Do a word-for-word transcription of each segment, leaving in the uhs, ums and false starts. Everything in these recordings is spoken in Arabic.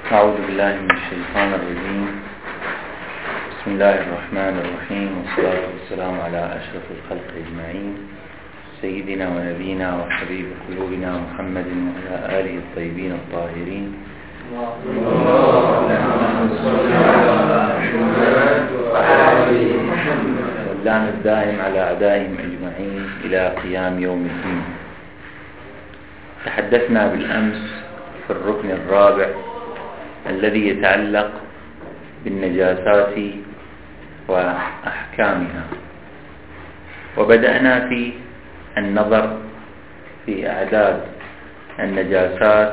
أعوذ بالله من الشيطان الرجيم. بسم الله الرحمن الرحيم، والصلاة والسلام على أشرف الخلق أجمعين، سيدنا ونبينا وحبيب قلوبنا محمد وعلى آله الطيبين الطاهرين. واللعن الدائم على أعدائهم أجمعين إلى قيام يوم الدين. تحدثنا بالأمس في الركن الرابع الذي يتعلق بالنجاسات وأحكامها، وبدأنا في النظر في أعداد النجاسات،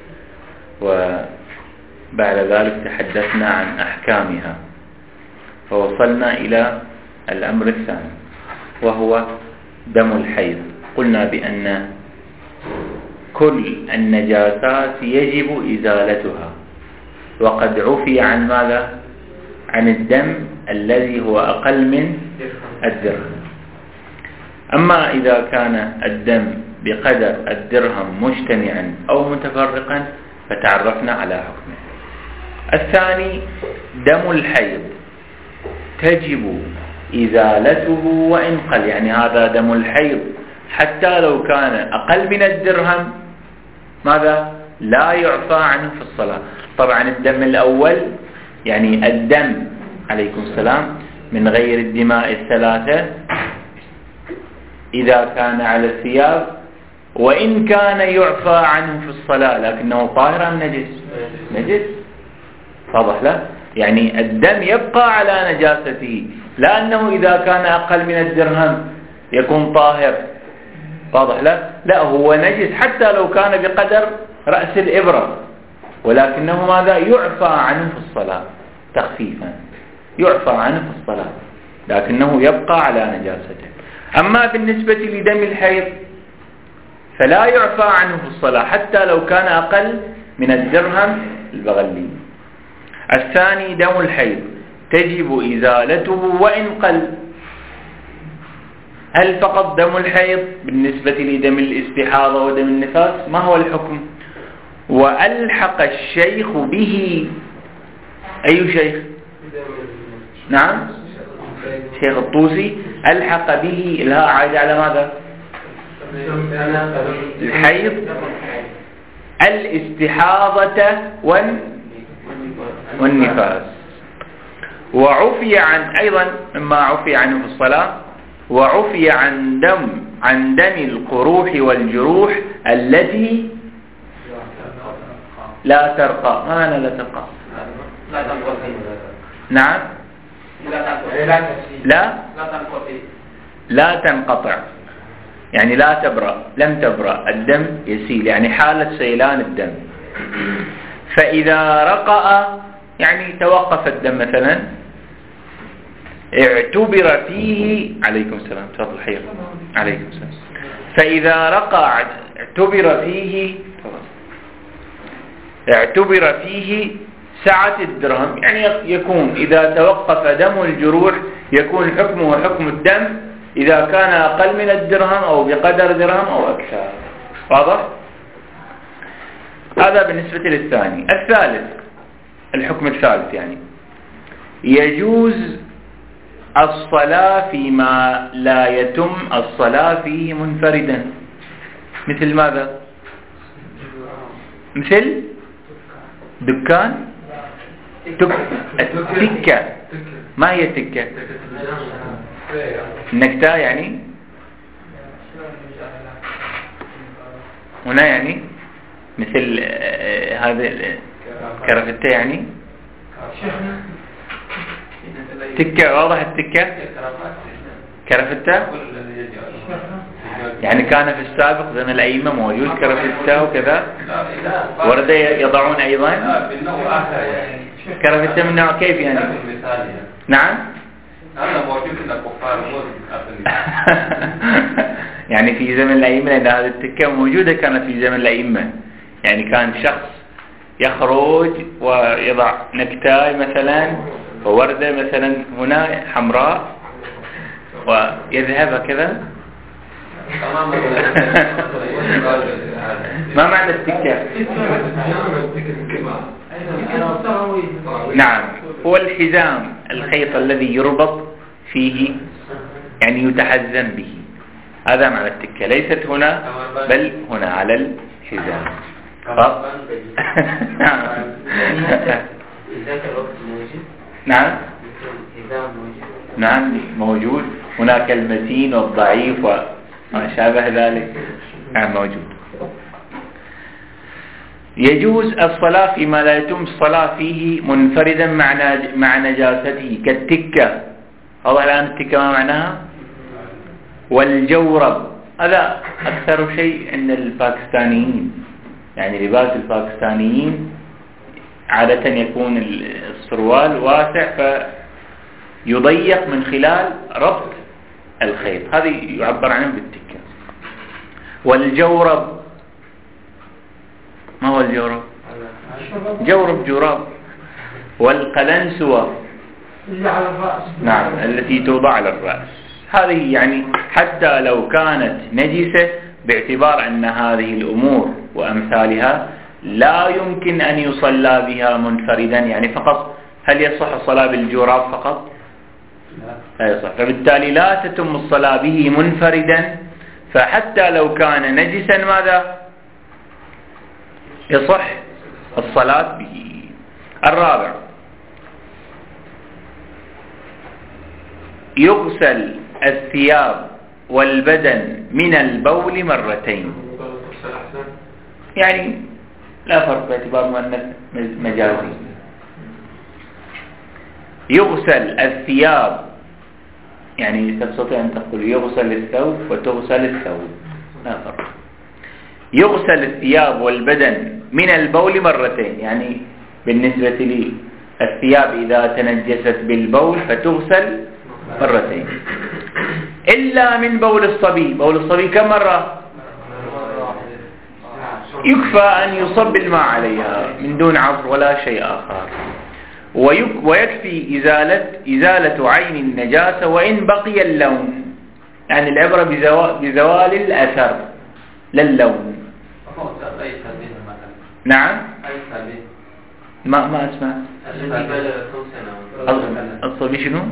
وبعد ذلك تحدثنا عن أحكامها، فوصلنا إلى الأمر الثاني وهو دم الحيض. قلنا بأن كل النجاسات يجب إزالتها، وقد عفي عن ماذا؟ عن الدم الذي هو أقل من الدرهم. أما إذا كان الدم بقدر الدرهم مجتمعا أو متفرقا فتعرفنا على حكمه. الثاني دم الحيض تجب إزالته وإن قل، يعني هذا دم الحيض حتى لو كان أقل من الدرهم ماذا؟ لا يعفى عنه في الصلاة. طبعا الدم الأول يعني الدم عليكم السلام من غير الدماء الثلاثة إذا كان على الثياب، وإن كان يعفى عنه في الصلاة لكنه طاهر أم نجس؟ نجس. واضح له؟ يعني الدم يبقى على نجاسته، لأنه إذا كان أقل من الدرهم يكون طاهر. واضح له؟ لا، هو نجس حتى لو كان بقدر رأس الإبرة، ولكنه ماذا؟ يعفى عنه في الصلاة تخفيفا، يعفى عنه في الصلاة لكنه يبقى على نجاسته. أما بالنسبة لدم الحيض فلا يعفى عنه في الصلاة حتى لو كان أقل من الدرهم البغلي. الثاني دم الحيض تجب إزالته وإن قل. هل فقط دم الحيض؟ بالنسبة لدم الاستحاضة ودم النفاس ما هو الحكم؟ وألحق الشيخ به، أي شيخ؟ نعم، شيخ الطوسي ألحق به الهاء عائدة على ماذا؟ الحيض، الاستحاضة والنفاس. وعفي عن أيضا مما عفي عنه في الصلاة، وعفي عن دم عن دم القروح والجروح التي لا ترقى. ما معنى لا ترقى؟ نعم، لا لا تنقطع، يعني لا تبرأ، لم تبرأ، الدم يسيل، يعني حالة سيلان الدم. فإذا رقأ يعني توقف الدم مثلا، اعتبر فيه عليكم السلام تفضل حير عليكم السلام. فإذا رقأ اعتبر فيه اعتبر فيه سعة الدرهم، يعني يكون إذا توقف دم الجروح يكون حكمه حكم الدم إذا كان أقل من الدرهم أو بقدر درهم أو أكثر. واضح؟ هذا بالنسبة للثاني. الثالث الحكم الثالث يعني يجوز الصلاة فيما لا يتم الصلاة فيه منفردا. مثل ماذا؟ مثل دكان، التكة. ما هي التكة؟ النكتة يعني هنا، يعني مثل هذا كرفتة يعني تكة. واضح التكة كرفتة، يعني كان في السابق زمن الأئمة موجود كرفتة وكذا، ورد يضعون أيضا كرفتة من نوع كيف يعني؟ نعم، يعني في زمن الأئمة، لأن هذه التكة موجودة كانت في زمن الأئمة. يعني كان شخص يخرج ويضع نكتاي مثلا ووردة مثلا هنا حمراء ويذهب كذا. ما معنى التكة؟ نعم، هو الحزام الخيط الذي يربط فيه يعني يتحزم به، هذا معنى التكة، ليست هنا بل هنا على الحزام. نعم نعم موجود، هناك المتين والضعيف وما شابه ذلك، نعم موجود. يجوز الصلاة فيما لا يتم الصلاة فيه منفردا مع نجاسته كالتكة. هذا الآن التكة ما معناها؟ والجورب هذا أكثر شيء عند الباكستانيين، يعني لباس الباكستانيين عادة يكون السروال واسع فيضيق من خلال ربط الخيط، هذه يعبر عنه بالتكة. والجورب ما هو الجورب؟ جورب جراب. والقلنسوة نعم التي توضع على الرأس، هذه يعني حتى لو كانت نجسة باعتبار أن هذه الأمور وأمثالها لا يمكن أن يصلى بها منفردا، يعني فقط هل يصح الصلاة بالجراب فقط؟ لا يصح، فبالتالي لا تتم الصلاة به منفردا، فحتى لو كان نجسا ماذا؟ يصح الصلاة به. الرابع يغسل الثياب والبدن من البول مرتين، يعني لا فرق باعتبار مؤنث مجازي. يغسل الثياب يعني تستطيع أن تقول يغسل الثوب وتغسل الثوب، لا فرق. يغسل الثياب والبدن من البول مرتين، يعني بالنسبة لي الثياب إذا تنجست بالبول فتغسل مرتين، إلا من بول الصبي. بول الصبي كم مرة؟ يكفى أن يصب الماء عليها من دون عصر ولا شيء آخر، ويكفي إزالة, إزالة عين النجاسة وإن بقي اللون، يعني العبرة بزوال الأثر للون. نعم ما ما اسمع الصبي شنو؟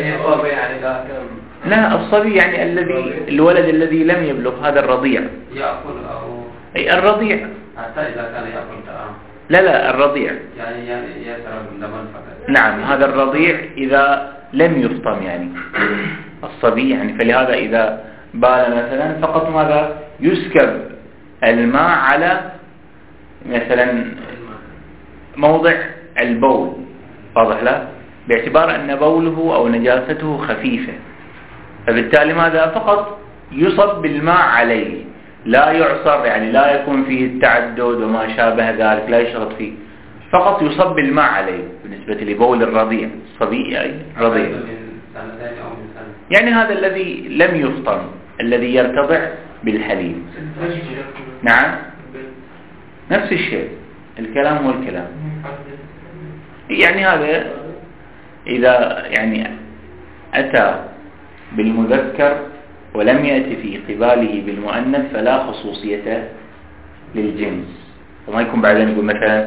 لا الصبي يعني الذي الولد الذي لم يبلغ، هذا الرضيع. يأكل أو أي الرضيع حتى إذا كان يأكل طعام. لا لا الرضيع يعني يشرب اللبن فقط. نعم هذا الرضيع إذا لم يفطم، يعني الصبي يعني، فلهذا إذا بال مثلا فقط ماذا يسكب الماء على مثلا موضع البول، واضح له، باعتبار أن بوله أو نجاسته خفيفة، فبالتالي ماذا فقط يصب بالماء عليه، لا يعصر، يعني لا يكون فيه التعدد وما شابه ذلك، لا يشرط فيه، فقط يصب الماء عليه بالنسبة لبول الرضيع. الصبي أي رضيع يعني هذا الذي لم يفطم، الذي يرتضع بالحليب. نعم نفس الشيء، الكلام هو الكلام، يعني هذا إذا يعني أتى بالمذكر ولم يأتي في قباله بالمؤنث فلا خصوصية للجنس. وما يكون بعدين يقول مثلا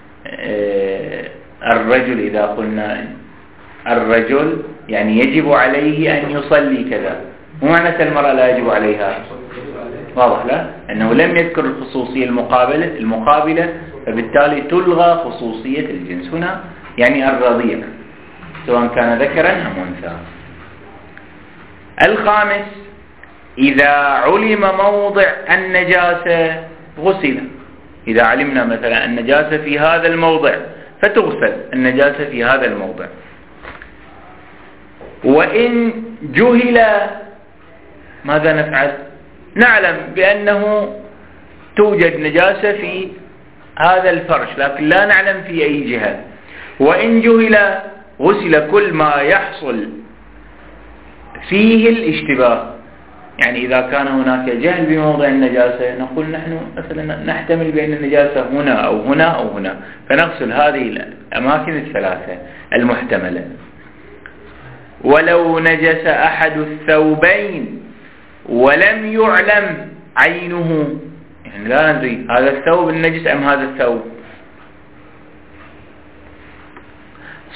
الرجل، إذا قلنا الرجل يعني يجب عليه أن يصلي كذا، ومعنى المرأة لا يجب عليها، واضح لا؟ أنه لم يذكر الخصوصية المقابلة المقابلة فبالتالي تلغى خصوصية الجنس هنا، يعني الرضيع سواء كان ذكرا أم أنثى. الخامس إذا علم موضع النجاسة غسل. إذا علمنا مثلا النجاسة في هذا الموضع فتغسل النجاسة في هذا الموضع. وإن جهل ماذا نفعل؟ نعلم بأنه توجد نجاسة في هذا الفرش لكن لا نعلم في أي جهة. وإن جهل غسل كل ما يحصل فيه الاشتباه، يعني إذا كان هناك جهل بموضع النجاسة نقول نحن مثلا نحتمل بأن النجاسة هنا أو هنا أو هنا، فنغسل هذه الأماكن الثلاثة المحتملة. ولو نجس أحد الثوبين ولم يعلم عينه، يعني لا ندري هذا الثوب النجس أم هذا الثوب،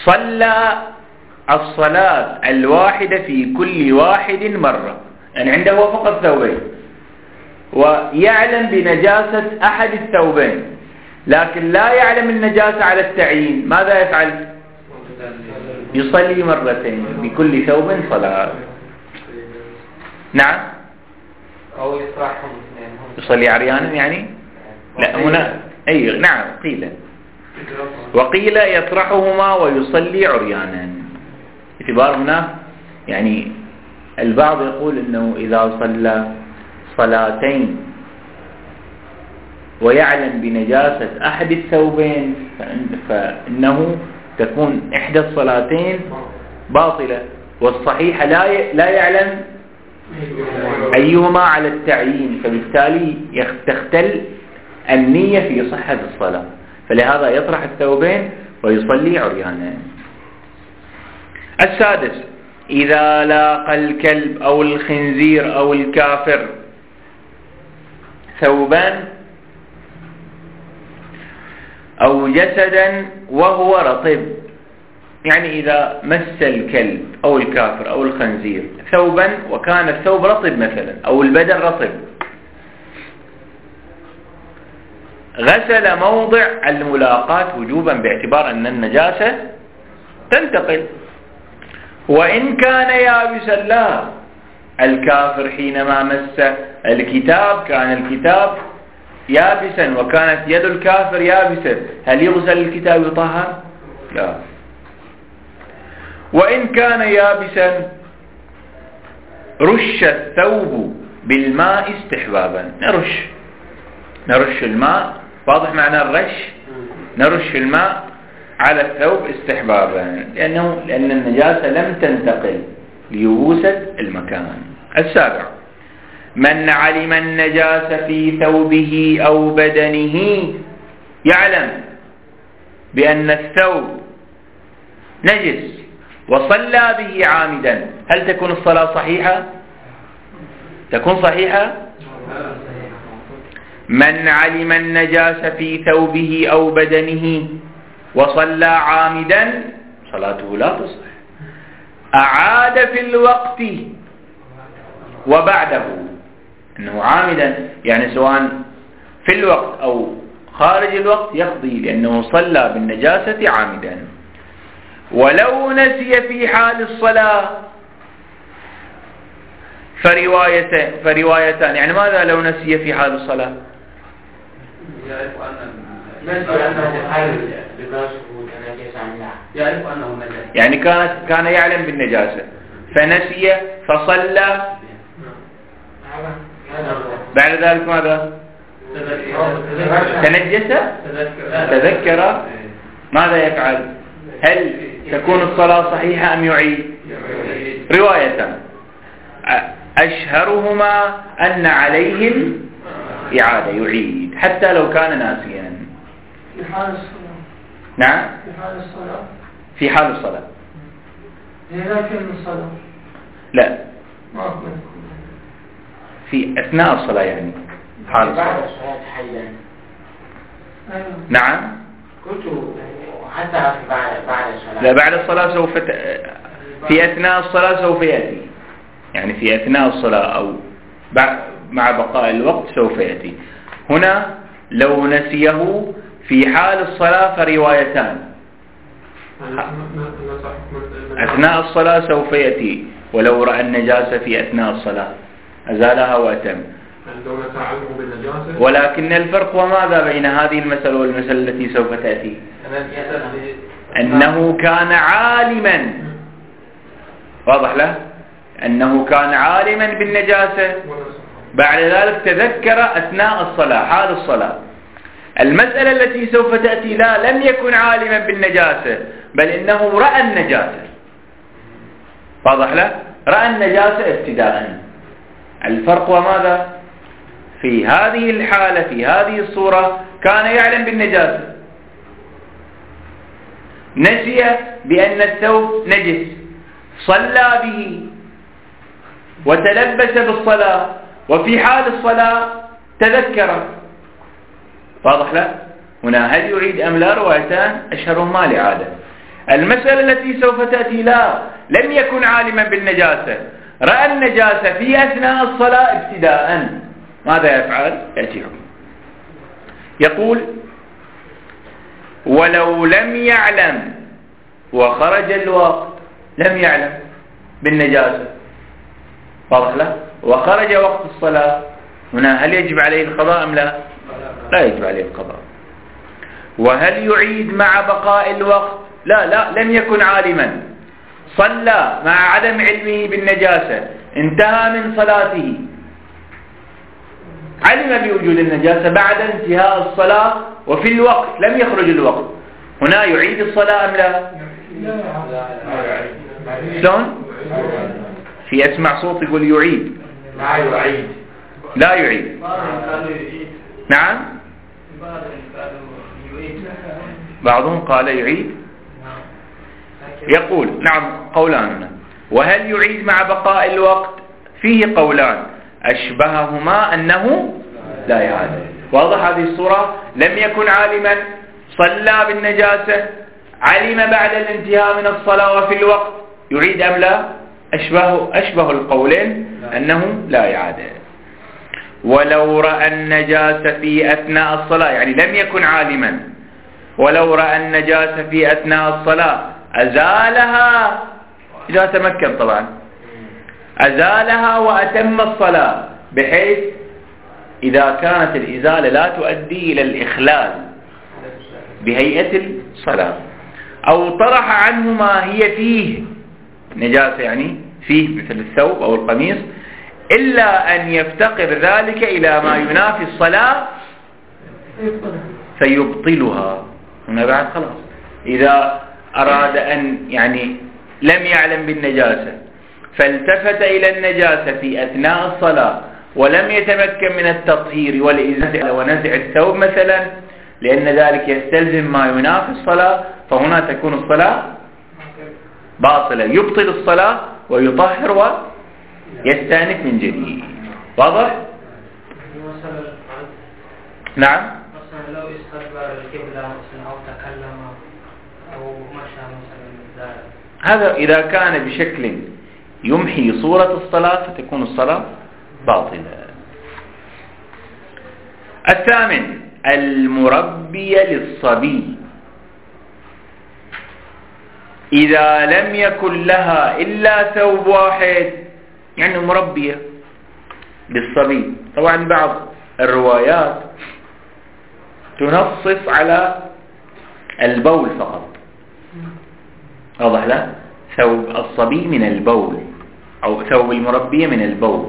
صلى الصلاة الواحدة في كل واحد مرة، يعني عنده هو فقط ثوبين ويعلم بنجاسة أحد الثوبين لكن لا يعلم النجاسة على التعيين، ماذا يفعل؟ يصلي مرتين بكل ثوب صلاة. نعم، أو يطرحهم يصلي عريانا يعني؟ لا هنا أي نعم قيل، وقيل يطرحهما ويصلي عريانا. اعتبار هنا يعني البعض يقول انه اذا صلى صلاتين ويعلم بنجاسة احد الثوبين فانه تكون احدى الصلاتين باطلة، والصحيح لا لا يعلم ايهما على التعيين، فبالتالي تختل النية في صحة الصلاة، فلهذا يطرح الثوبين ويصلي عريانا. السادس، إذا لاقى الكلب أو الخنزير أو الكافر ثوبا أو جسدا وهو رطب، يعني إذا مس الكلب أو الكافر أو الخنزير ثوبا وكان الثوب رطب مثلا أو البدن رطب، غسل موضع الملاقاة وجوبا باعتبار أن النجاسة تنتقل. وإن كان يابسا لا، الكافر حينما مس الكتاب كان الكتاب يابسا وكانت يد الكافر يابسة، هل يغسل الكتاب يطهر؟ لا. وإن كان يابسا رش الثوب بالماء استحبابا، نرش نرش الماء، واضح معنى الرش؟ نرش الماء على الثوب استحبابا لأنه لأن النجاسة لم تنتقل ليبوسة المكان. السابع، من علم النجاسة في ثوبه أو بدنه، يعلم بأن الثوب نجس وصلى به عامدا، هل تكون الصلاة صحيحة؟ تكون صحيحة؟ من علم النجاسة في ثوبه أو بدنه وصلى عامدا صلاته لا تصح، أعاد في الوقت وبعده، أنه عامدا يعني سواء في الوقت أو خارج الوقت يقضي لأنه صلى بالنجاسة عامدا. ولو نسي في حال الصلاة فروايتان فروايتان يعني ماذا لو نسي في حال الصلاة؟ يعرف أن نسي أنه حال لباسه نجس أم لا، يعرف أنه نجس، يعني كانت كان يعلم بالنجاسة فنسي فصلى، بعد ذلك ماذا؟ تنجس تذكر، ماذا يفعل؟ هل تكون الصلاة صحيحة أم يعيد؟ روايتان، أشهرهما أن عليهم إعادة، يعيد حتى لو كان ناسيا. في حال الصلاة. نعم، في حال الصلاة. في حال الصلاة. لكن الصلاة. لا، ما أقول. في أثناء الصلاة يعني حال الصلاة. بعد الصلاة حيا. نعم. قلت حتى بعد بعد الصلاة. لا، بعد الصلاة سوف ت... في أثناء الصلاة سوف يأتي، يعني في أثناء الصلاة أو بعد مع بقاء الوقت سوف يأتي. هنا لو نسيه في حال الصلاة فروايتان، أثناء الصلاة سوف يأتي، ولو رأى النجاسة في أثناء الصلاة أزالها وأتم. ولكن الفرق وماذا بين هذه المسألة والمسألة التي سوف تأتي؟ أنه كان عالما، واضح له؟ أنه كان عالما بالنجاسة، بعد ذلك تذكر أثناء الصلاة حال الصلاة. المسألة التي سوف تأتي لا، لم يكن عالما بالنجاسة بل إنه رأى النجاسة، واضح له؟ رأى النجاسة ابتداء. الفرق وماذا؟ في هذه الحالة في هذه الصورة كان يعلم بالنجاسة، نسي بأن الثوب نجس، صلى به وتلبس بالصلاة، وفي حال الصلاة تذكر، واضح له؟ هنا هل يعيد أم لا؟ روايتان أشهرهما الإعادة. المسألة التي سوف تأتي لا، لم يكن عالما بالنجاسة، رأى النجاسة في أثناء الصلاة ابتداء، ماذا يفعل؟ يأتي حكم. يقول ولو لم يعلم وخرج الوقت، لم يعلم بالنجاسة، واضح له، وخرج وقت الصلاة، هنا هل يجب عليه القضاء أم لا؟ لا يجب عليه القضاء. وهل يعيد مع بقاء الوقت؟ لا لا، لم يكن عالما، صلى مع عدم علمه بالنجاسة، انتهى من صلاته، علم بوجود النجاسة بعد انتهاء الصلاة وفي الوقت لم يخرج الوقت، هنا يعيد الصلاة أم لا؟ شلون؟ في أسمع صوت يقول يعيد. لا يعيد. لا يعيد. نعم. بعضهم قال يعيد. يقول نعم قولان. وهل يعيد مع بقاء الوقت؟ فيه قولان، أشبههما أنه لا يعاد. واضح هذه الصورة؟ لم يكن عالما، صلى بالنجاسة، علم بعد الانتهاء من الصلاة وفي الوقت، يعيد أم لا؟ أشبه, أشبه القولين أنه لا يعاد. ولو رأى النجاسة في أثناء الصلاة، يعني لم يكن عالما، ولو رأى النجاسة في أثناء الصلاة أزالها، إذا تمكن طبعا، أزالها وأتم الصلاة، بحيث إذا كانت الإزالة لا تؤدي إلى الإخلال بهيئة الصلاة، أو طرح عنه ما هي فيه نجاسة، يعني فيه مثل الثوب أو القميص، إلا أن يفتقر ذلك إلى ما ينافي الصلاة فيبطلها. هنا بعد خلاص، إذا أراد أن يعني لم يعلم بالنجاسة فالتفت إلى النجاسة في أثناء الصلاة ولم يتمكن من التطهير والإزالة ونزع الثوب مثلا، لأن ذلك يستلزم ما ينافي الصلاة، فهنا تكون الصلاة باطلة، يبطل الصلاة ويطهر ويستأنف من جديد. واضح؟ نعم. مثلا لو استقبل القبلة مثلا أو تكلم أو مشى مثلا، هذا إذا كان بشكل يمحي صورة الصلاة فتكون الصلاة باطلة. الثامن المربي للصبي، إذا لم يكن لها إلا ثوب واحد، يعني مربية للصبي. طبعا بعض الروايات تنصف على البول فقط، واضح له، ثوب الصبي من البول أو ثوب المربية من البول.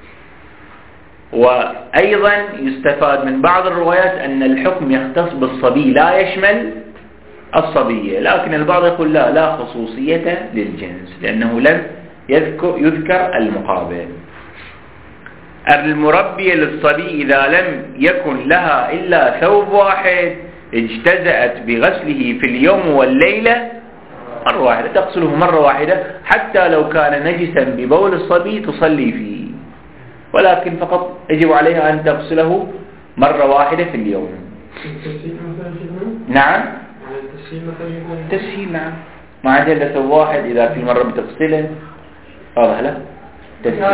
وأيضا يستفاد من بعض الروايات أن الحكم يختص بالصبي لا يشمل الصبية، لكن البعض يقول لا لا خصوصية للجنس، لأنه لم يذكر, يذكر المقابل. المربية للصبي إذا لم يكن لها إلا ثوب واحد اجتزأت بغسله في اليوم والليلة مرة واحدة، تغسله مرة واحدة، حتى لو كان نجسا ببول الصبي تصلي فيه، ولكن فقط يجب عليها أن تغسله مرة واحدة في اليوم. نعم تسهيل، نعم، مع جلة ثوب واحد إذا في مرة بتغسله، واضح له تسهيل.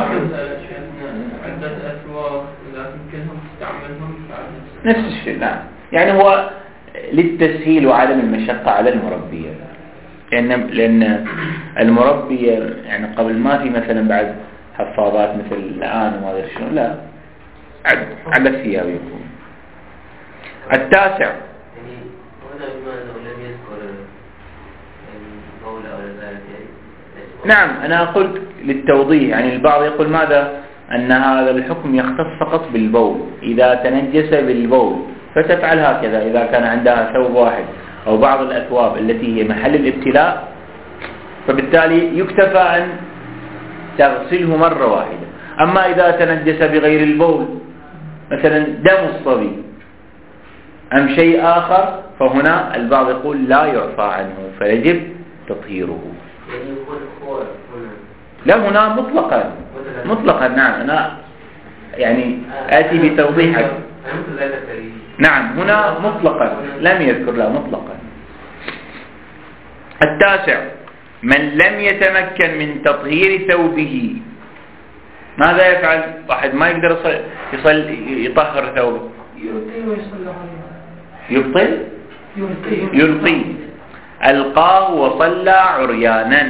عدة أثواب إذا يمكنهم تستعملهم نفس الشيء، نعم، يعني هو للتسهيل وعدم المشقة على المربية، لأن لأن المربية يعني قبل ما في مثلا بعد حفاظات مثل الآن وما أدري شنو، لا على الثياب يكون. التاسع، يعني هنا بما أنه لم يذكر البول أو ذلك، نعم أنا قلت للتوضيح، يعني البعض يقول ماذا؟ أن هذا الحكم يختص فقط بالبول، إذا تنجس بالبول فتفعل هكذا إذا كان عندها ثوب واحد أو بعض الأثواب التي هي محل الابتلاء، فبالتالي يكتفى أن تغسله مرة واحدة. أما إذا تنجس بغير البول، مثلا دم الصبي أم شيء آخر، فهنا البعض يقول لا يعفى عنه فيجب تطهيره. يعني يكون هو هنا لا، هنا مطلقا مطلقا، نعم، أنا يعني آتي بتوضيح. نعم هنا مطلقا لم يذكر، لا مطلقا. التاسع من لم يتمكن من تطهير ثوبه ماذا يفعل؟ واحد ما يقدر يصل يصل يطهر ثوبه يلقي ويصلى عليه. يبطل يلقي يلقي ألقاه وصلى عريانا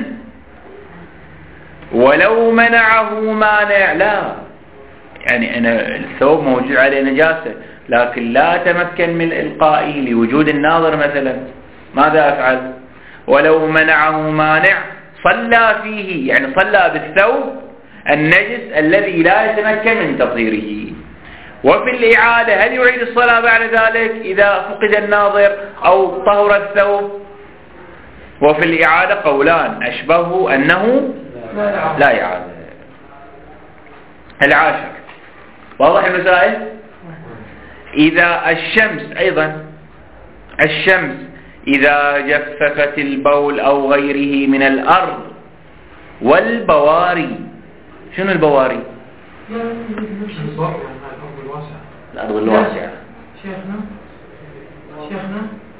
ولو منعه مانع. لا يعني أنا الثوب موجود عليه نجاسة لكن لا تمكن من إلقائه لوجود الناظر مثلا، ماذا أفعل؟ ولو منعه مانع صلى فيه، يعني صلى بالثوب النجس الذي لا يتمكن من تطهيره. وفي الإعادة هل يعيد الصلاة بعد ذلك إذا فقد الناظر أو طهر الثوب؟ وفي الإعادة قولان أشبه أنه لا يعاد. العاشر واضح المسائل؟ إذا الشمس أيضا الشمس إذا جففت البول أو غيره من الأرض والبواري. شنو البواري؟ الأرض الواسعة. شيخنا شيخنا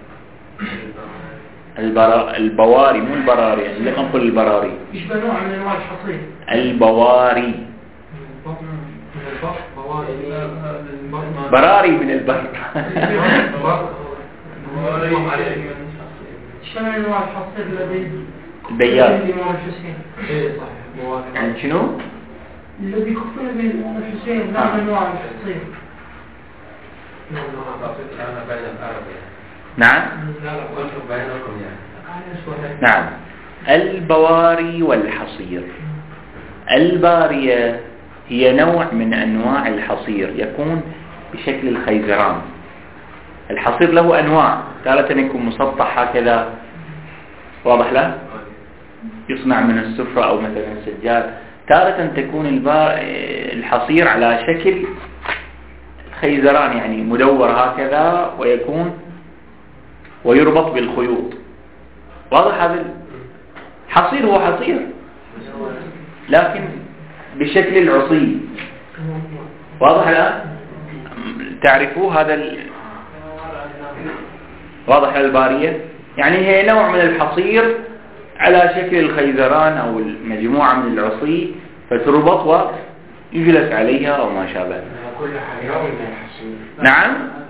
البرا... البواري مو البراري، يعني لم أقل البراري. يشبه نوع من أنواع الحصير. البواري براري من البر. شنو أنواع الحصير الذي البياض الإمام الحسين؟ يعني شنو؟ الذي كفر به الإمام الحسين نوع من أنواع الحصير. نعم نعم البواري والحصير. البارية هي نوع من أنواع الحصير يكون بشكل الخيزران. الحصير له أنواع، تارة يكون مسطح هكذا واضح له يصنع من السفرة أو مثلا السجاد، تارة تكون الحصير على شكل خيزران يعني مدور هكذا ويكون ويربط بالخيوط. واضح هذا الحصير هو حصير لكن بشكل العصي. واضح الآن؟ تعرفوه هذا ال... واضح البارية يعني هي نوع من الحصير على شكل الخيزران أو المجموعة من العصي فتربط ويجلس عليها أو ما شابه. نعم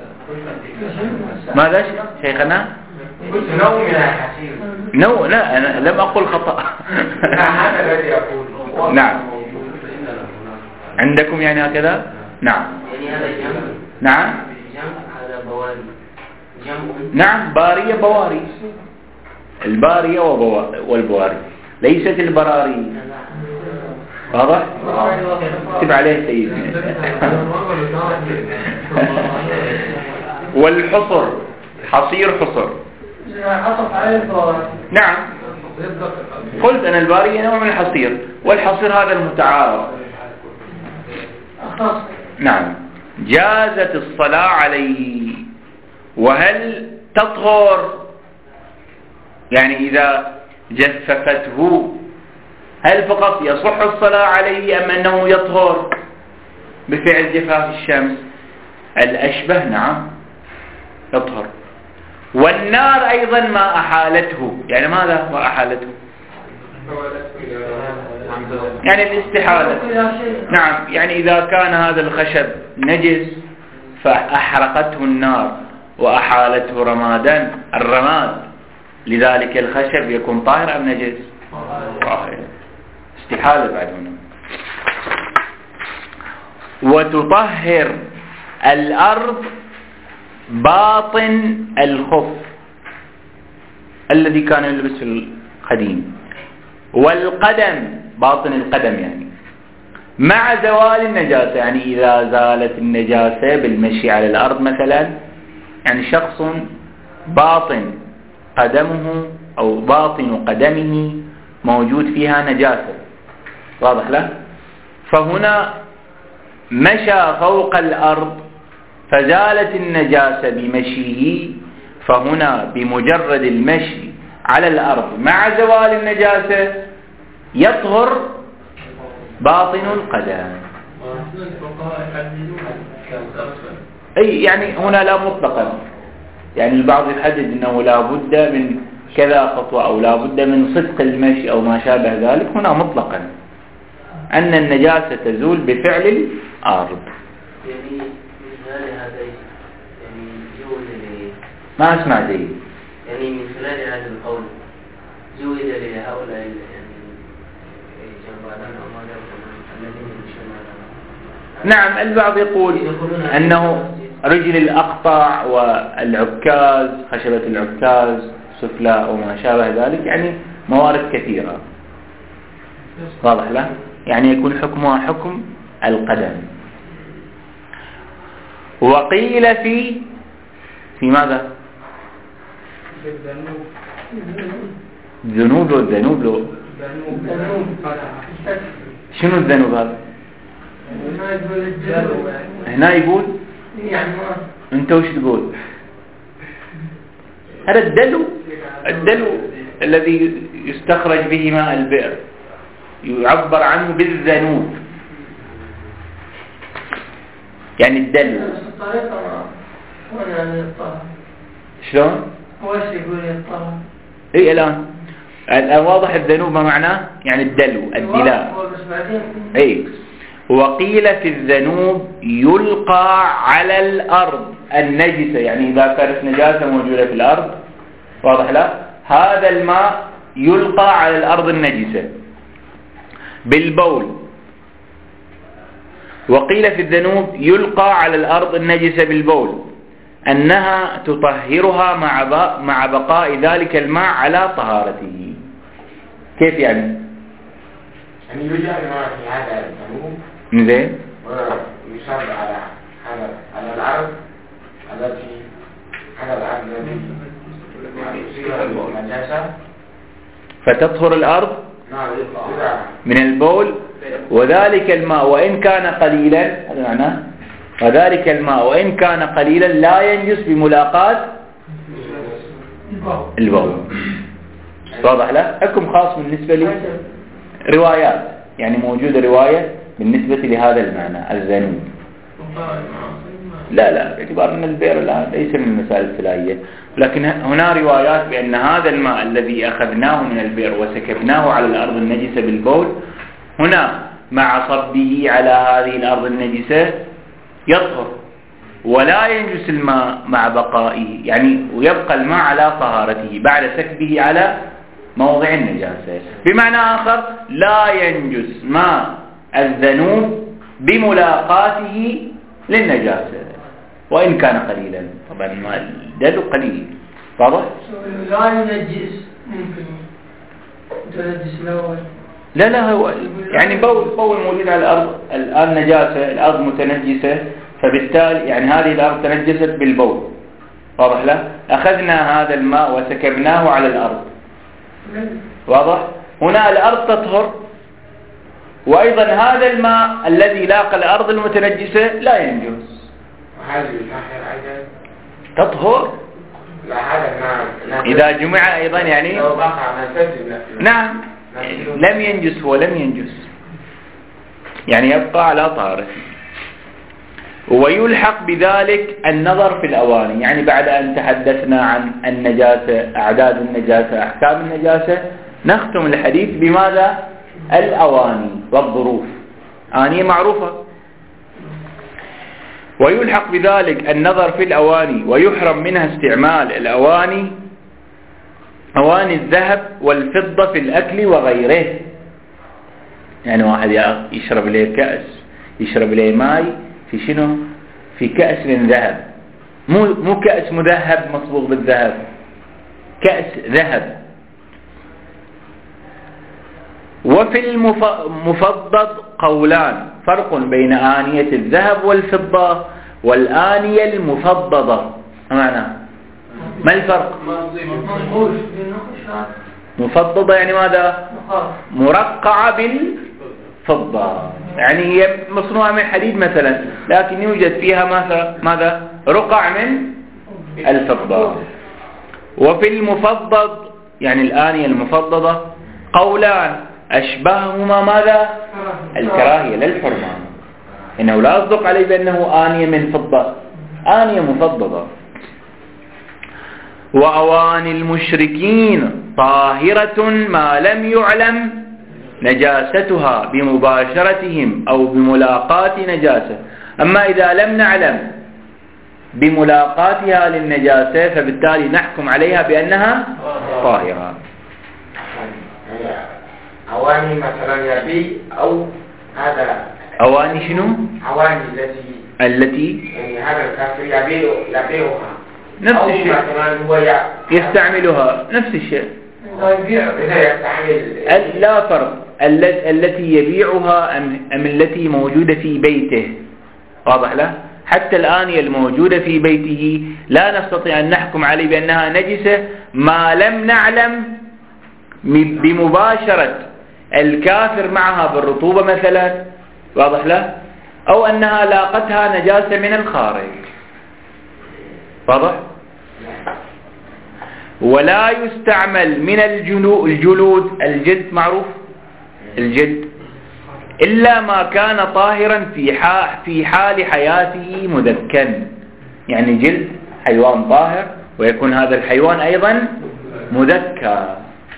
ماذا شيخنا؟ قلت نوع من الحصير. نوع لا أنا لم أقل خطأ. هذا الذي أقول. نعم عندكم يعني هكذا؟ نعم يعني هذا جمع. نعم جمع هذا بواري. جمع. نعم بارية بواري. البارية والبواري ليست البراري. واضح؟ اكتب عليه سيدنا. والحصر حصير حصر. نعم قلت أنا البارية نوع من الحصير والحصير هذا المتعارف. نعم جازت الصلاة عليه. وهل تطهر يعني إذا جففته هل فقط يصح الصلاة عليه أم أنه يطهر بفعل جفاف الشمس؟ الأشبه نعم يطهر. والنار أيضا ما أحالته، يعني ماذا ما أحالته؟ يعني الاستحالة. نعم يعني إذا كان هذا الخشب نجس فأحرقته النار وأحالته رمادا الرماد لذلك الخشب يكون طاهر أم نجس؟ طاهر. استحالة بعد هنا. وتطهر الأرض باطن الخف الذي كان يلبس في القديم والقدم باطن القدم يعني مع زوال النجاسة، يعني إذا زالت النجاسة بالمشي على الأرض مثلا، يعني شخص باطن قدمه أو باطن قدمه موجود فيها نجاسة واضح له، فهنا مشى فوق الأرض فزالت النجاسة بمشيه، فهنا بمجرد المشي على الأرض مع زوال النجاسة يطهر باطن القدم. أي يعني هنا لا مطلقا، يعني البعض يحدد أنه لا بد من كذا خطوة أو لا بد من صدق المشي أو ما شابه ذلك، هنا مطلقا أن النجاسة تزول بفعل الأرض. يعني مثال هذا يعني جوز ما أسمع زي يعني من خلال هذا القول جوز لهؤلاء يعني جنبادان أو ماذا الذين يمشون. نعم، البعض يقول أنه رجل الأقطع والعكاز، خشبة العكاز سفلى وما شابه ذلك، يعني موارد كثيرة واضح له، يعني يكون حكمها حكم القدم. وقيل في في ماذا؟ الذنوب والذنوب لو شنو الذنوب هذا؟ هنا يقول انت وش تقول؟ هذا الدلو، الدلو الذي يستخرج به ماء البئر يعبر عنه بالذنوب، يعني الدلو. شلون؟ هو يقول يطلع. اي الان الان واضح الذنوب ما معناه، يعني الدلو الدلاء. اي وقيل في الذنوب يلقى على الأرض النجسة، يعني إذا كانت نجاسة موجودة في الأرض واضح لا، هذا الماء يلقى على الأرض النجسة بالبول. وقيل في الذنوب يلقى على الأرض النجسة بالبول أنها تطهرها مع مع بقاء ذلك الماء على طهارته. كيف يعني؟ يعني يجعل الماء في هذا الذنوب زين ويصب على هذا على العرض التي هذا العرض الذي يصير النجاسة فتطهر الأرض من البول، وذلك الماء وإن كان قليلا، هذا معناه وذلك الماء وإن كان قليلا لا ينجس بملاقاة البول. واضح له؟ حكم خاص بالنسبة لي روايات، يعني موجودة رواية بالنسبة لهذا المعنى الذنوب. لا لا باعتبار أن البئر الآن ليس من المسائل الثلاثية، لكن هنا روايات بأن هذا الماء الذي أخذناه من البئر وسكبناه على الأرض النجسة بالبول، هنا مع صبه على هذه الأرض النجسة يطهر ولا ينجس الماء مع بقائه، يعني ويبقى الماء على طهارته بعد سكبه على موضع النجاسة. بمعنى آخر لا ينجس ماء الذنوب بملاقاته للنجاسة وإن كان قليلا. طبعا الماء الدلو قليل واضح؟ لا ينجس ممكن تنجس الأول. لا لا هو يعني بول بول موجود على الأرض الآن نجاسة، الأرض متنجسة، فبالتالي يعني هذه الأرض تنجست بالبول واضح له، أخذنا هذا الماء وسكبناه على الأرض واضح؟ هنا الأرض تطهر، وأيضا هذا الماء الذي لاقى الأرض المتنجسة لا ينجس. وهذه الطاهر أيضا تطهر لا هذا الماء إذا جمع أيضا يعني لو بقى نفسه نعم لم ينجس هو لم ينجس، يعني يبقى على طهارته. ويلحق بذلك النظر في الأواني، يعني بعد أن تحدثنا عن النجاسة، أعداد النجاسة، أحكام النجاسة، نختم الحديث بماذا؟ الأواني والظروف. آنية معروفة. ويلحق بذلك النظر في الأواني، ويحرم منها استعمال الأواني أواني الذهب والفضة في الأكل وغيره. يعني واحد يشرب له كأس، يشرب له ماء في شنو؟ في كأس من ذهب، مو مو كأس مذهب مصبوغ بالذهب، كأس ذهب. وفي المفضض قولان، فرق بين آنية الذهب والفضة والآنية المفضضة. ما معناه؟ ما الفرق؟ مفضضة يعني ماذا؟ مرقعة بالفضة، يعني هي مصنوعة من حديد مثلا، لكن يوجد فيها ماذا؟ ماذا؟ رقع من الفضة. وفي المفضض يعني الآنية المفضضة قولان، أشبههما ماذا؟ الكراهية للحرمان، إنه لا يصدق عليه بأنه آنية من فضة، آنية مفضضة. وأواني المشركين طاهرة ما لم يعلم نجاستها بمباشرتهم أو بملاقاة نجاسة. أما إذا لم نعلم بملاقاتها للنجاسة فبالتالي نحكم عليها بأنها طاهرة. أواني مثلا يبي أو هذا أواني شنو؟ أواني التي التي يعني هذا الكافر يبيع يبيعها نفس أو الشيء مثلا هو يستعملها نفس الشيء إذا يستعمل لا فرق التي يبيعها أم, أم التي موجودة في بيته. واضح له؟ حتى الآنية الموجودة في بيته لا نستطيع أن نحكم عليه بأنها نجسة ما لم نعلم بمباشرة الكافر معها بالرطوبة مثلا. واضح له؟ أو أنها لاقتها نجاسة من الخارج. واضح؟ ولا يستعمل من الجلود الجلد معروف الجلد إلا ما كان طاهرا في في حال حياته مذكا. يعني جلد حيوان طاهر ويكون هذا الحيوان أيضا مذكى.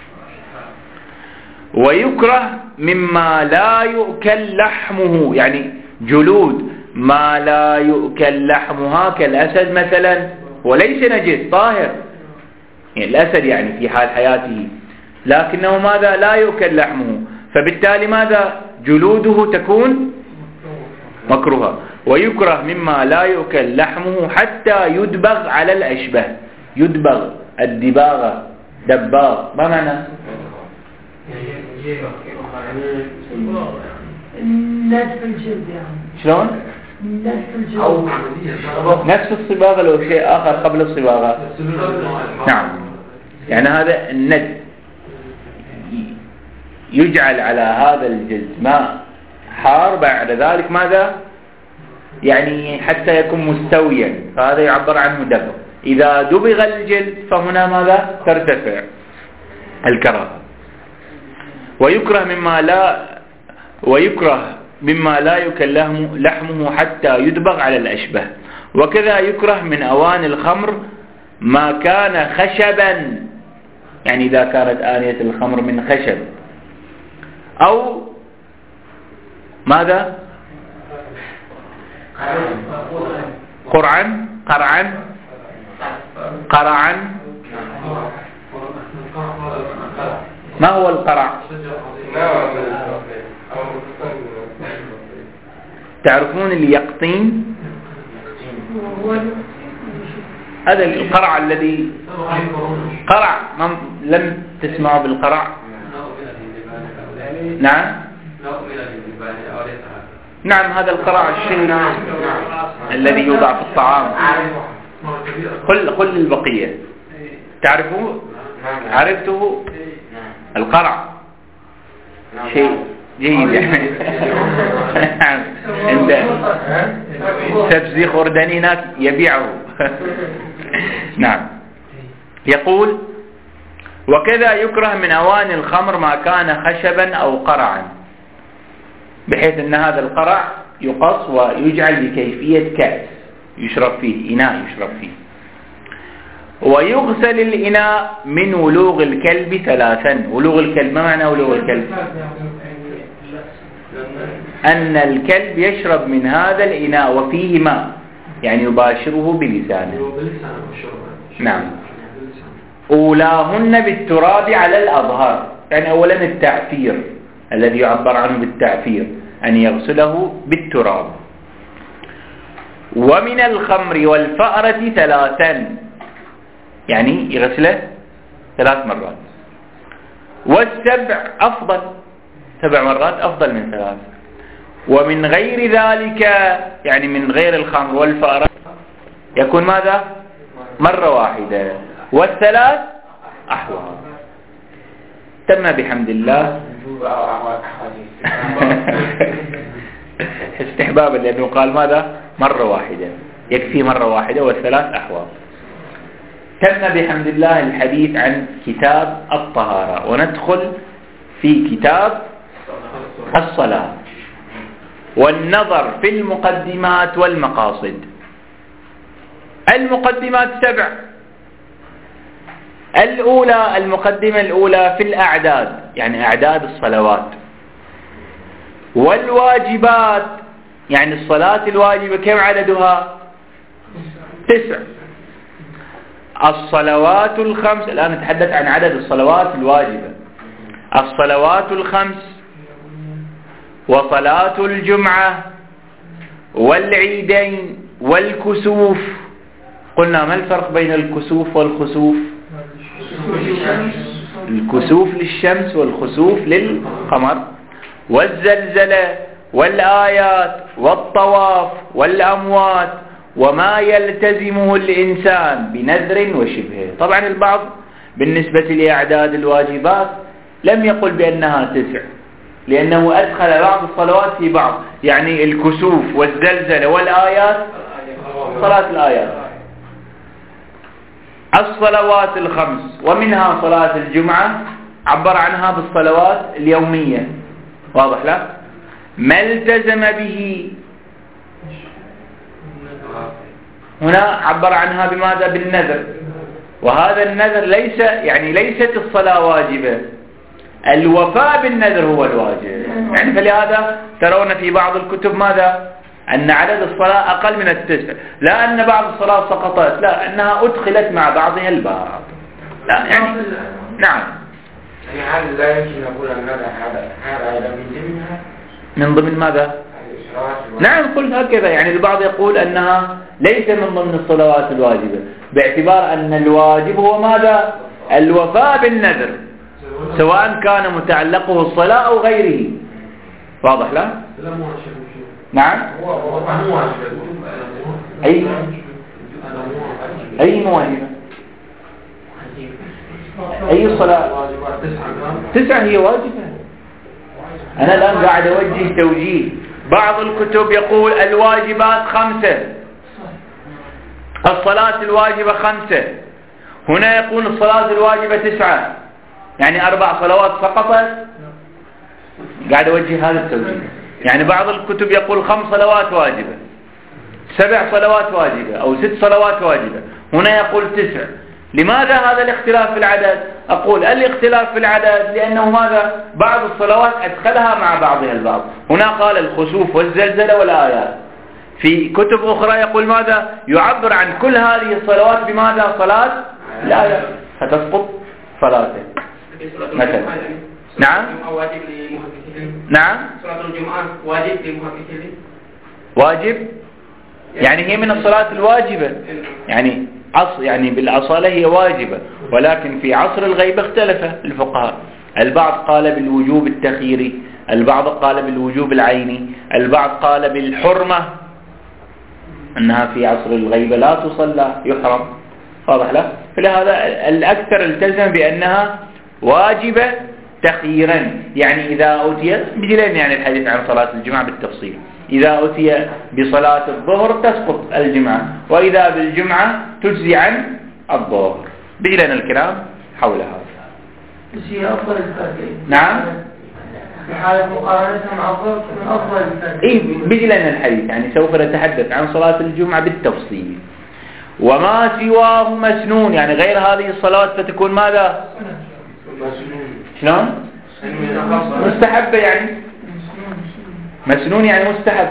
ويكره مما لا يؤكل لحمه، يعني جلود ما لا يؤكل لحمها كالأسد مثلا وليس نجس طاهر، يعني الأسد يعني في حال حياته لكنه ماذا لا يؤكل لحمه، فبالتالي ماذا جلوده تكون مكروهة. ويكره مما لا يؤكل لحمه حتى يدبغ على الأشبه. يدبغ الدباغة دباغ ما معنى؟ نفس الجلد يعني شلون؟ نفس الجلد أو نفس الصباغة لو شيء آخر قبل الصباغة. نعم، يعني هذا الند يجعل على هذا الجلد ماء حار بعد ذلك ماذا؟ يعني حتى يكون مستويا، فهذا يعبر عنه دبغ. إذا دبغ الجلد فهنا ماذا؟ ترتفع الكراهة. ويكره مما لا ويكره مما لا يؤكل لحمه حتى يدبغ على الأشبه. وكذا يكره من أواني الخمر ما كان خشبا، يعني إذا كانت آنية الخمر من خشب أو ماذا؟ قرعا قرعا قرعا ما هو القرع؟ تعرفون اليقطين؟ هذا القرع الذي قرع، لم تسمعوا بالقرع؟ نعم نعم، هذا القرع الشيء الذي يوضع في الطعام. قل قل البقية تعرفوه؟ عرفته؟ القرع شيء جيد يعني عند سبزي خردني هناك يبيعه. نعم. يقول وكذا يكره من أواني الخمر ما كان خشبا أو قرعا، بحيث أن هذا القرع يقص ويجعل بكيفية كأس يشرب فيه، إناء يشرب فيه. ويغسل الإناء من ولوغ الكلب ثلاثا. ولوغ الكلب ما معنى ولوغ الكلب؟ أن الكلب يشرب من هذا الإناء وفيه ماء، يعني يباشره بلسانه. نعم. أولاهن بالتراب على الأظهر، يعني أولا التعفير الذي يعبر عنه بالتعفير، أن يغسله بالتراب. ومن الخمر والفأرة ثلاثا، يعني يغسله ثلاث مرات. والسبع أفضل، سبع مرات أفضل من ثلاث. ومن غير ذلك، يعني من غير الخمر والفأرة، يكون ماذا؟ مرة واحدة. والثلاث أحوال. تم بحمد الله. استحبابا، لأنه قال ماذا؟ مرة واحدة، يكفي مرة واحدة والثلاث أحوال. تم بحمد الله الحديث عن كتاب الطهارة، وندخل في كتاب الصلاة والنظر في المقدمات والمقاصد. المقدمات سبع، الأولى المقدمة الأولى في الأعداد، يعني أعداد الصلوات، والواجبات يعني الصلاة الواجبة كم عددها؟ تسع. الصلوات الخمس، الآن نتحدث عن عدد الصلوات الواجبة. الصلوات الخمس وصلاة الجمعة والعيدين والكسوف. قلنا ما الفرق بين الكسوف والخسوف؟ الكسوف للشمس والخسوف للقمر. والزلزلة والآيات والطواف والأموات وما يلتزمه الإنسان بنذر وشبهه. طبعا البعض بالنسبة لأعداد الواجبات لم يقل بأنها تسع، لأنه أدخل بعض الصلوات في بعض، يعني الكسوف والزلزلة والآيات صلاة الآيات. الصلوات الخمس ومنها صلاة الجمعة عبر عنها بالصلوات اليومية، واضح لا؟ ما التزم به هنا عبر عنها بماذا؟ بالنذر. وهذا النذر ليس يعني ليست الصلاة واجبة، الوفاء بالنذر هو الواجب. يعني فلهذا ترون في بعض الكتب ماذا؟ أن عدد الصلاة أقل من التسع، لا أن بعض الصلاة سقطت، لا أنها أدخلت مع بعضها البعض. لا يعني نعم. يعني هل لا يمكن نقول أن هذا هذا من ضمنها؟ من ضمن ماذا؟ نعم قلت هكذا. يعني البعض يقول أنها ليس من ضمن الصلوات الواجبة، باعتبار أن الواجب هو ماذا؟ الوفاء بالنذر، سواء كان متعلقه الصلاة أو غيره. واضح لا؟ نعم. أي أي مواجبة؟ أي صلاة؟ تسعة هي واجبة. أنا الآن قاعد أوجه توجيه. بعض الكتب يقول الواجبات خمسة، الصلاة الواجبة خمسة، هنا يقول الصلاة الواجبة تسعة، يعني أربع صلوات سقطت. قاعد أوجه هذا التوجيه. يعني بعض الكتب يقول خمس صلوات واجبة، سبع صلوات واجبة أو ست صلوات واجبة، هنا يقول تسع. لماذا هذا الاختلاف في العدد؟ أقول الاختلاف في العدد لأنه ماذا؟ بعض الصلوات أدخلها مع بعضها البعض. هنا قال الخسوف والزلزلة والآيات، في كتب أخرى يقول ماذا؟ يعبر عن كل هذه الصلوات بماذا؟ صلاة الآيات، فتسقط صلاته مثلا. نعم. نعم. صلاة الجمعة واجب للمحققين. واجب يعني هي من الصلاة الواجبة، يعني عصر يعني بالأصالة هي واجبة، ولكن في عصر الغيبة اختلف الفقهاء. البعض قال بالوجوب التخييري، البعض قال بالوجوب العيني، البعض قال بالحرمة، أنها في عصر الغيبة لا تصلى يحرم. واضح له؟ فلهذا الأكثر التزم بأنها واجبة تخييرا. يعني إذا أتي بجلين يعني الحديث عن صلاة الجمعة بالتفصيل، إذا أتي بصلاة الظهر تسقط الجمعة، وإذا بالجمعة تجزي عن الظهر. بجلين الكلام حول هذا. بس هي أفضل الفاتحين. نعم. في حالة مقارنتها مع الظهر من أفضل الفاتحين. إيه بجلين الحديث، يعني سوف نتحدث عن صلاة الجمعة بالتفصيل. وما سواه مسنون، يعني غير هذه الصلاة فتكون ماذا؟ شلون؟ مستحبة يعني. مسنون يعني مستحب.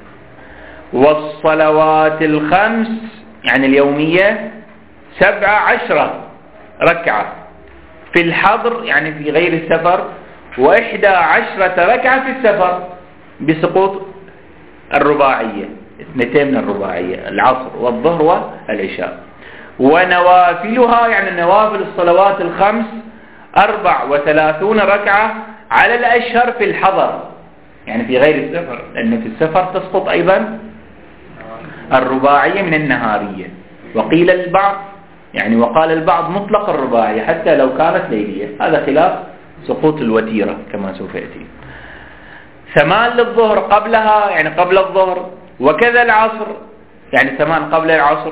والصلوات الخمس يعني اليومية سبع عشرة ركعة في الحضر يعني في غير السفر، وإحدى عشرة ركعة في السفر بسقوط الرباعية، اثنتين من الرباعية، العصر والظهر والعشاء. ونوافلها يعني نوافل الصلوات الخمس أربع وثلاثون ركعة على الأشهر في الحضر، يعني في غير السفر، لأن في السفر تسقط أيضا الرباعية من النهارية. وقيل البعض يعني وقال البعض مطلق الرباعية حتى لو كانت ليلية، هذا خلاف سقوط الوتيرة كما سوف يأتي. ثمان للظهر قبلها يعني قبل الظهر، وكذا العصر يعني ثمان قبل العصر،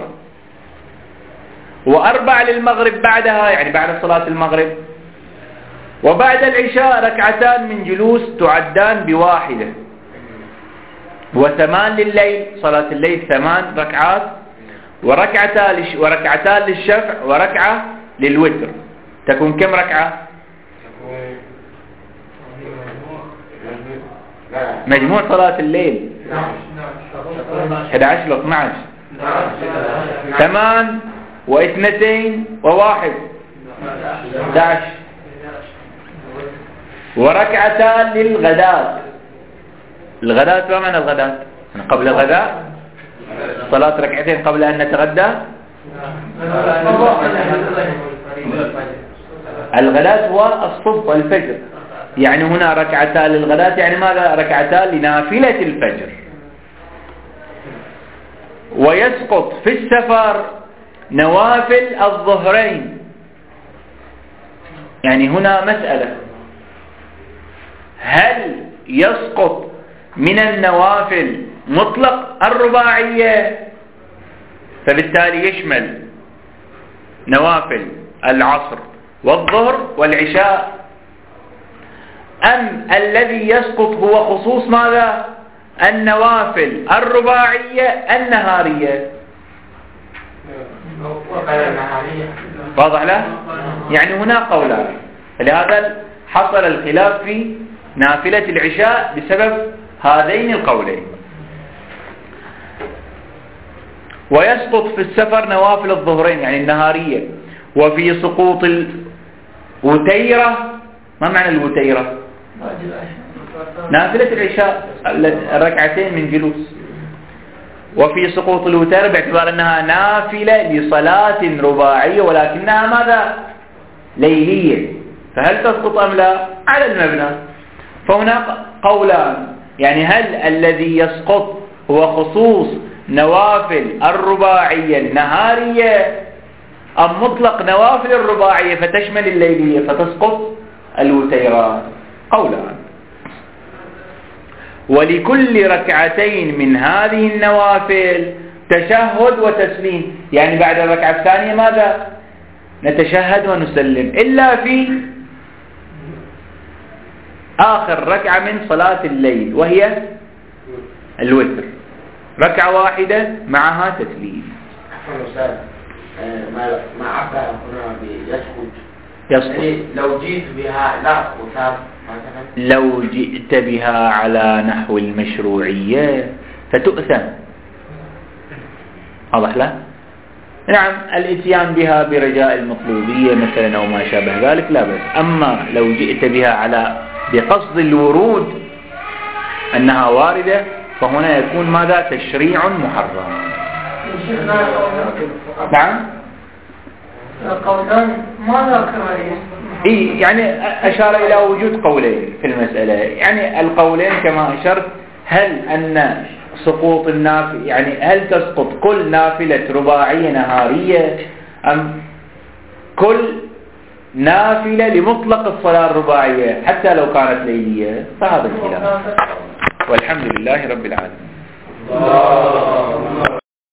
وأربع للمغرب بعدها يعني بعد صلاة المغرب، وبعد العشاء ركعتان من جلوس تعدان بواحدة، وثمان لليل صلاة الليل ثمان ركعات، وركعتان وركعتان للشفع وركعة للوتر تكون كم ركعة؟ مجموع صلاة الليل أحد عشر و اثني عشر ثمان واثنتين وواحد أحد عشر وركعتان للغداة. الغداة ما معنى الغداة؟ قبل الغداء صلاة ركعتين قبل أن نتغدى. الغداة هو الصبح والفجر، يعني هنا ركعتان للغداة، يعني ماذا؟ ركعتان لنافلة الفجر. ويسقط في السفر نوافل الظهرين. يعني هنا مسألة، هل يسقط من النوافل مطلق الرباعية فبالتالي يشمل نوافل العصر والظهر والعشاء، أم الذي يسقط هو خصوص ماذا؟ النوافل الرباعية النهارية؟ واضح له؟ يعني هنا قولان، لهذا حصل الخلاف في نافلة العشاء بسبب هذين القولين. ويسقط في السفر نوافل الظهرين يعني النهارية. وفي سقوط الوتيرة، ما معنى الوتيرة؟ نافلة العشاء الركعتين من جلوس. وفي سقوط الوتيرة باعتبار أنها نافلة لصلاة رباعية ولكنها ماذا؟ ليلية، فهل تسقط أم لا؟ على المبنى. فهناك قولان، يعني هل الذي يسقط هو خصوص نوافل الرباعية النهارية أم مطلق نوافل الرباعية فتشمل الليلية فتسقط الوتيرات؟ قولان. ولكل ركعتين من هذه النوافل تشهد وتسليم، يعني بعد الركعة الثانية ماذا؟ نتشهد ونسلم، إلا في آخر ركعة من صلاة الليل وهي الوتر، ركعة واحدة معها تسليم. ما عبر هنا بيسقط يسقط يعني لو جيت بها لا وصار مثلا لو جئت بها على نحو المشروعية فتؤثم. واضح له؟ نعم، الاتيان بها برجاء المطلوبية مثلا أو ما شابه ذلك لا بأس. أما لو جئت بها على بقصد الورود أنها واردة فهنا يكون ماذا؟ تشريع محرم. نعم. القولان ماذا كراهية؟ إيه يعني أشار إلى وجود قولين في المسألة، يعني القولين كما أشرت، هل أن سقوط النافلة يعني هل تسقط كل نافلة رباعية نهارية أم كل نافلة لمطلق الصلاة الرباعية حتى لو كانت ليلية؟ فهذا الخلاف، والحمد لله رب العالمين.